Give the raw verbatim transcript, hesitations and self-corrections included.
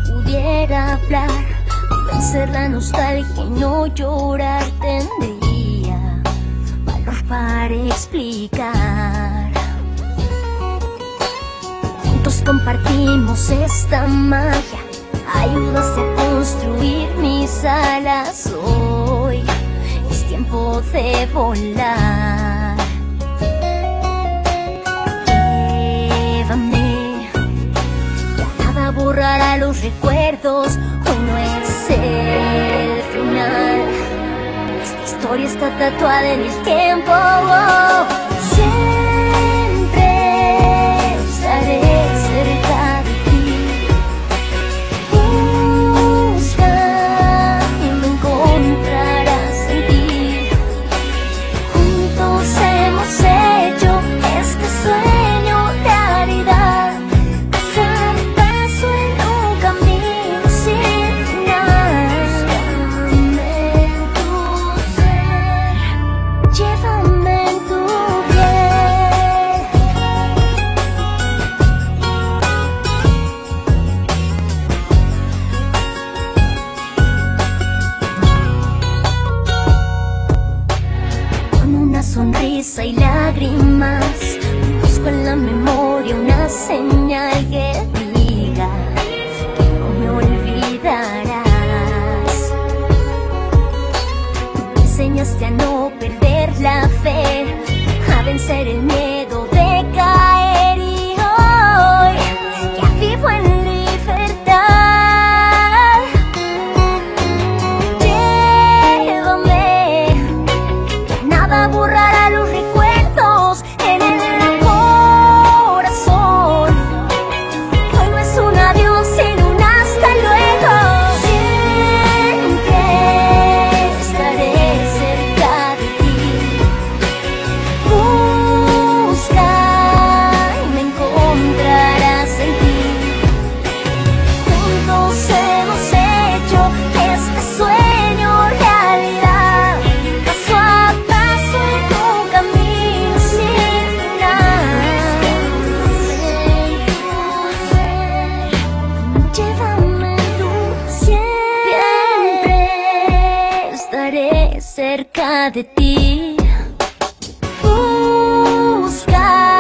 pudiera hablar, vencer la nostalgia y no llorar, tendría valor para explicar. Juntos compartimos esta magia, ayúdase a construir mis alas. Hoy es tiempo de volar. Llévame, ya nada borrará los recuerdos. Hoy no es el final, esta historia está tatuada en el tiempo. Oh, siempre estaré cerca de ti. Busca y me encontrarás en ti. Juntos hemos hecho este sueño realidad, paso a paso en un camino sin final. Llévame en tu ser, llévame en tu piel. Con una sonrisa y lágrimas, busco en la memoria una señal que diga que no me olvidarás. Me enseñaste a no perder la fe, a vencer el miedo de caer, y hoy ya vivo en libertad. Llévame, ya nada borrará los recuerdos en el corazón. Hoy no es un adiós sino un hasta luego. Siempre estaré cerca de ti. Busca y me encontrarás en ti. Juntos hemos hecho este sueño realidad, paso a paso en un camino sin final. Llévame en tu siempre estaré cerca de ti. Busca